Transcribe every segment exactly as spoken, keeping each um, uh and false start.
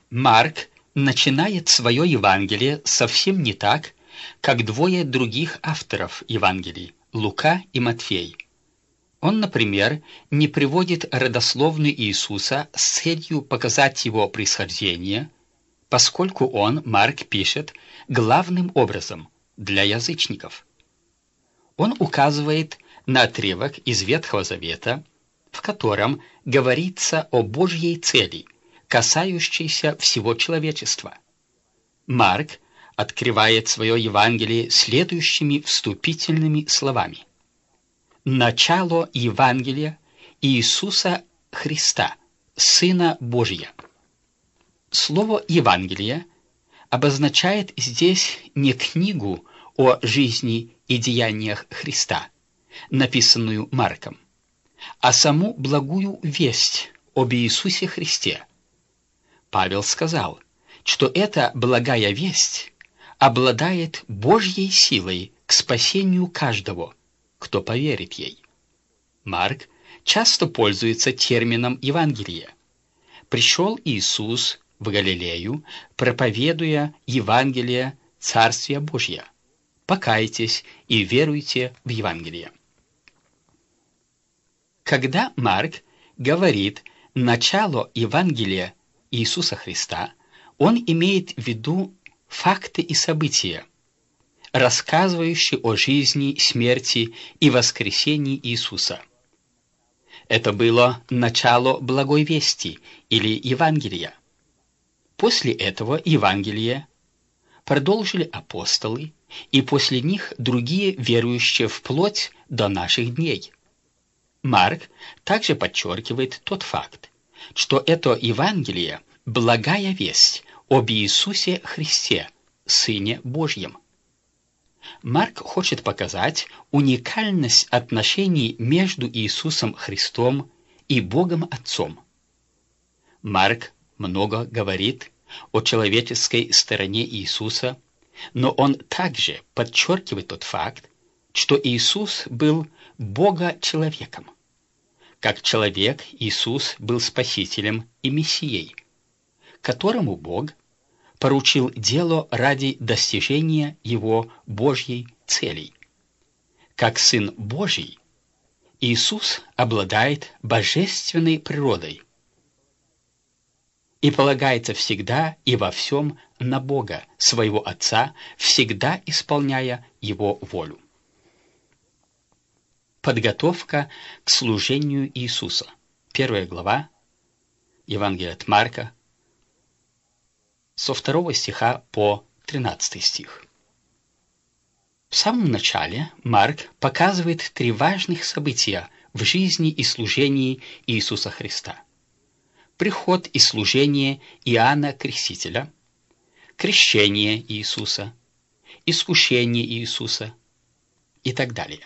Марк начинает свое Евангелие совсем не так, как двое других авторов Евангелий – Лука и Матфей. Он, например, не приводит родословную Иисуса с целью показать его происхождение, поскольку он, Марк, пишет главным образом для язычников. Он указывает на отрывок из Ветхого Завета, в котором говорится о Божьей цели, касающейся всего человечества. Марк открывает свое Евангелие следующими вступительными словами. Начало Евангелия Иисуса Христа, Сына Божия. Слово «Евангелие» обозначает здесь не книгу о жизни и деяниях Христа, написанную Марком, а саму благую весть об Иисусе Христе. Павел сказал, что эта благая весть обладает Божьей силой к спасению каждого, кто поверит ей. Марк часто пользуется термином «Евангелие». Пришел Иисус в Галилею, проповедуя Евангелие Царствия Божия. Покайтесь и веруйте в Евангелие. Когда Марк говорит «начало Евангелия Иисуса Христа», он имеет в виду факты и события, рассказывающие о жизни, смерти и воскресении Иисуса. Это было начало благой вести или Евангелия. После этого Евангелие продолжили апостолы, и после них другие верующие вплоть до наших дней. Марк также подчеркивает тот факт, что это Евангелие – благая весть об Иисусе Христе, Сыне Божьем. Марк хочет показать уникальность отношений между Иисусом Христом и Богом Отцом. Марк много говорит о человеческой стороне Иисуса, но он также подчеркивает тот факт, что Иисус был Бога-человеком. Как человек Иисус был Спасителем и Мессией, которому Бог поручил дело ради достижения Его Божьей целей. Как Сын Божий, Иисус обладает божественной природой и полагается всегда и во всем на Бога, своего Отца, всегда исполняя Его волю. Подготовка к служению Иисуса. Первая глава Евангелия от Марка, со второго стиха по тринадцатый стих. В самом начале Марк показывает три важных события в жизни и служении Иисуса Христа. Приход и служение Иоанна Крестителя, крещение Иисуса, искушение Иисуса и так далее.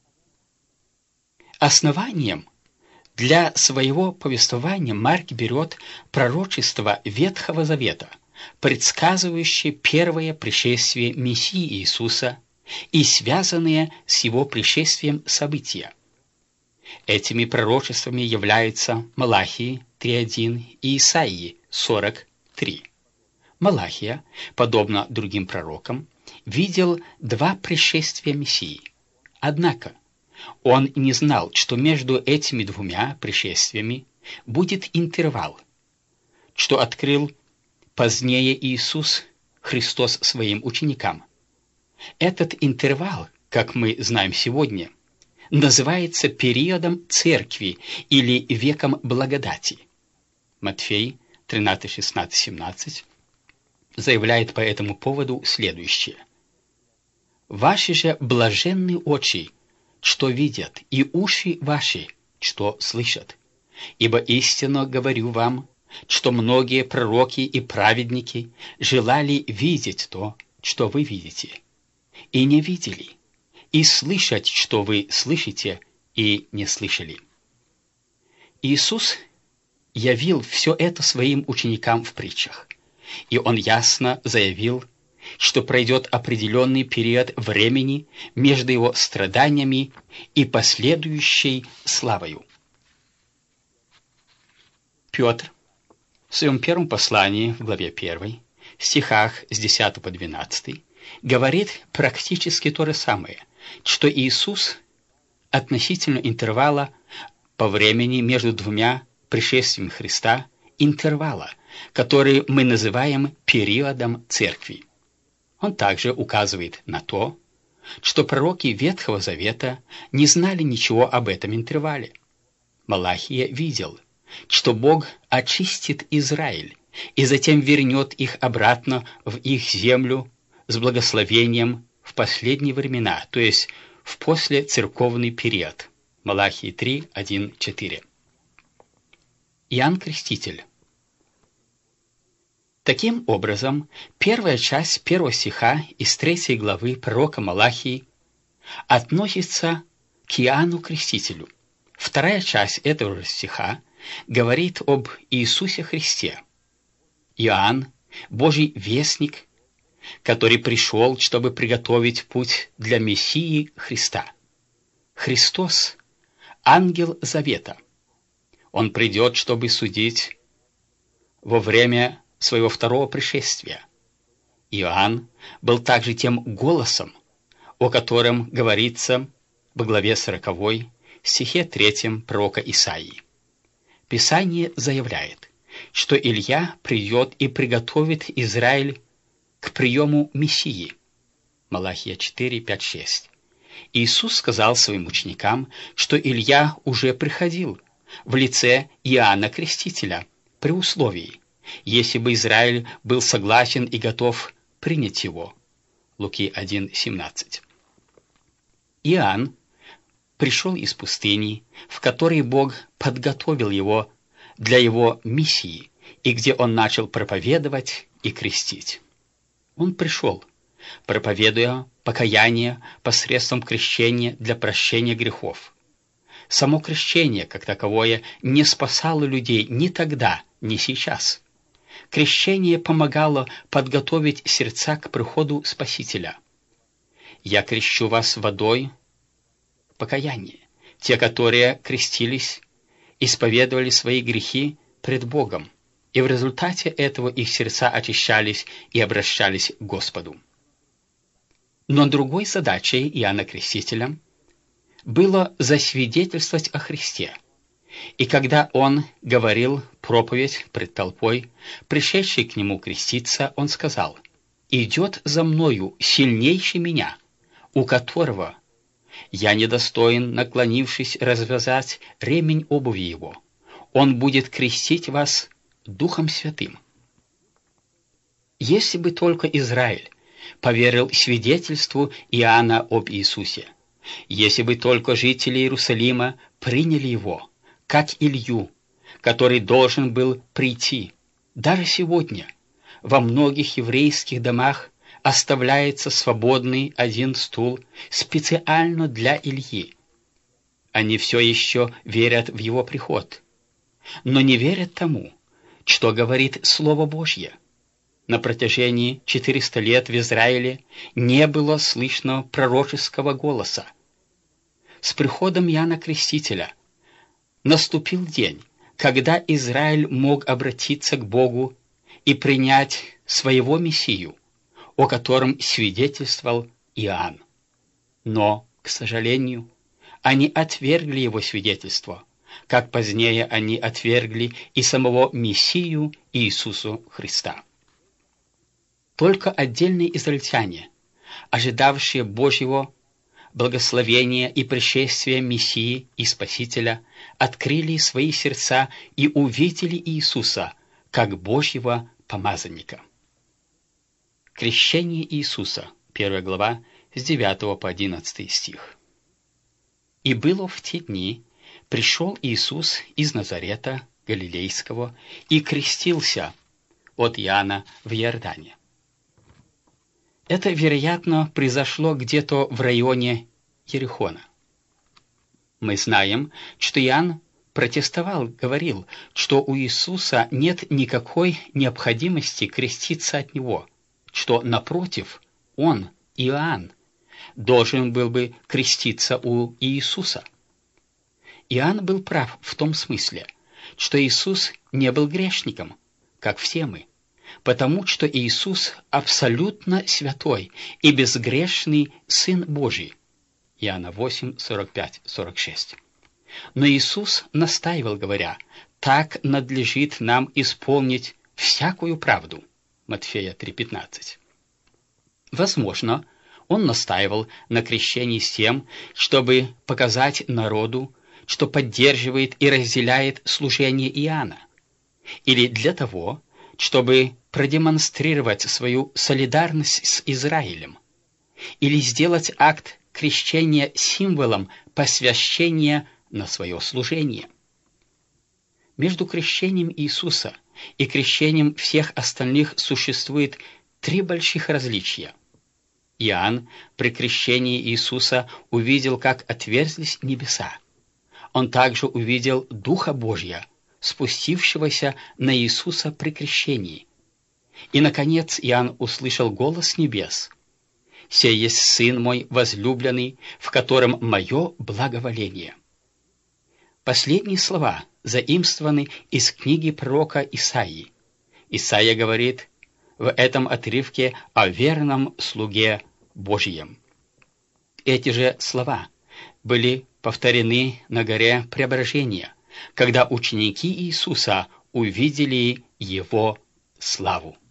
Основанием для своего повествования Марк берет пророчество Ветхого Завета, предсказывающие первое пришествие Мессии Иисуса и связанные с его пришествием события. Этими пророчествами являются Малахии три один и Исаии сорок три. Малахия, подобно другим пророкам, видел два пришествия Мессии. Однако он не знал, что между этими двумя пришествиями будет интервал, что открыл позднее Иисус Христос своим ученикам. Этот интервал, как мы знаем сегодня, называется периодом церкви или веком благодати. Матфей тринадцать, шестнадцать, семнадцать заявляет по этому поводу следующее. «Ваши же блаженные очи, что видят, и уши ваши, что слышат. Ибо истинно говорю вам, что многие пророки и праведники желали видеть то, что вы видите, и не видели, и слышать, что вы слышите, и не слышали». Иисус явил все это своим ученикам в притчах, и Он ясно заявил, что пройдет определенный период времени между Его страданиями и последующей славою. Петр В своем первом послании, в главе первой, стихах с десятого по двенадцатый, говорит практически то же самое, что Иисус относительно интервала по времени между двумя пришествиями Христа, интервала, который мы называем периодом Церкви. Он также указывает на то, что пророки Ветхого Завета не знали ничего об этом интервале. Малахия видел, что Бог очистит Израиль и затем вернет их обратно в их землю с благословением в последние времена, то есть в послецерковный период. Малахии три, один, четыре. Иоанн Креститель. Таким образом, первая часть первого стиха из третьей главы пророка Малахии относится к Иоанну Крестителю. Вторая часть этого же стиха говорит об Иисусе Христе. Иоанн – Божий вестник, который пришел, чтобы приготовить путь для Мессии Христа. Христос – ангел завета. Он придет, чтобы судить во время своего второго пришествия. Иоанн был также тем голосом, о котором говорится в главе сороковой, стихе третьем пророка Исаии. Писание заявляет, что Илья придет и приготовит Израиль к приему Мессии. Малахия четыре, пять, шесть. Иисус сказал своим ученикам, что Илья уже приходил в лице Иоанна Крестителя при условии, если бы Израиль был согласен и готов принять его. Луки один, семнадцать. Иоанн пришел из пустыни, в которой Бог подготовил его для его миссии, и где он начал проповедовать и крестить. Он пришел, проповедуя покаяние посредством крещения для прощения грехов. Само крещение, как таковое, не спасало людей ни тогда, ни сейчас. Крещение помогало подготовить сердца к приходу Спасителя. «Я крещу вас водой, покаяние». Те, которые крестились, исповедовали свои грехи пред Богом, и в результате этого их сердца очищались и обращались к Господу. Но другой задачей Иоанна Крестителя было засвидетельствовать о Христе. И когда он говорил проповедь пред толпой, пришедшей к нему креститься, он сказал: «Идет за мною сильнейший меня, у которого я недостоин, наклонившись, развязать ремень обуви его. Он будет крестить вас Духом Святым». Если бы только Израиль поверил свидетельству Иоанна об Иисусе, если бы только жители Иерусалима приняли его, как Илью, который должен был прийти. Даже сегодня во многих еврейских домах оставляется свободный один стул специально для Ильи. Они все еще верят в его приход, но не верят тому, что говорит Слово Божье. На протяжении четырёхсот лет в Израиле не было слышно пророческого голоса. С приходом Иоанна Крестителя наступил день, когда Израиль мог обратиться к Богу и принять своего Мессию, о котором свидетельствовал Иоанн. Но, к сожалению, они отвергли его свидетельство, как позднее они отвергли и самого Мессию Иисусу Христа. Только отдельные израильтяне, ожидавшие Божьего благословения и пришествия Мессии и Спасителя, открыли свои сердца и увидели Иисуса как Божьего помазанника. Крещение Иисуса, первая глава, с девятого по одиннадцатый стих. «И было в те дни, пришел Иисус из Назарета Галилейского и крестился от Иоанна в Иордане». Это, вероятно, произошло где-то в районе Иерихона. Мы знаем, что Иоанн протестовал, говорил, что у Иисуса нет никакой необходимости креститься от Него, что, напротив, он, Иоанн, должен был бы креститься у Иисуса. Иоанн был прав в том смысле, что Иисус не был грешником, как все мы, потому что Иисус абсолютно святой и безгрешный Сын Божий. Иоанна восемь, сорок пять, сорок шесть. Но Иисус настаивал, говоря: «Так надлежит нам исполнить всякую правду». Матфея три, пятнадцать. Возможно, он настаивал на крещении с тем, чтобы показать народу, что поддерживает и разделяет служение Иоанна, или для того, чтобы продемонстрировать свою солидарность с Израилем, или сделать акт крещения символом посвящения на свое служение. Между крещением Иисуса и крещением всех остальных существует три больших различия. Иоанн при крещении Иисуса увидел, как отверзлись небеса. Он также увидел Духа Божия, спустившегося на Иисуса при крещении. И, наконец, Иоанн услышал голос небес: «Сей есть Сын мой возлюбленный, в котором мое благоволение». Последние слова заимствованы из книги пророка Исаии. Исаия говорит в этом отрывке о верном слуге Божьем. Эти же слова были повторены на горе Преображения, когда ученики Иисуса увидели Его славу.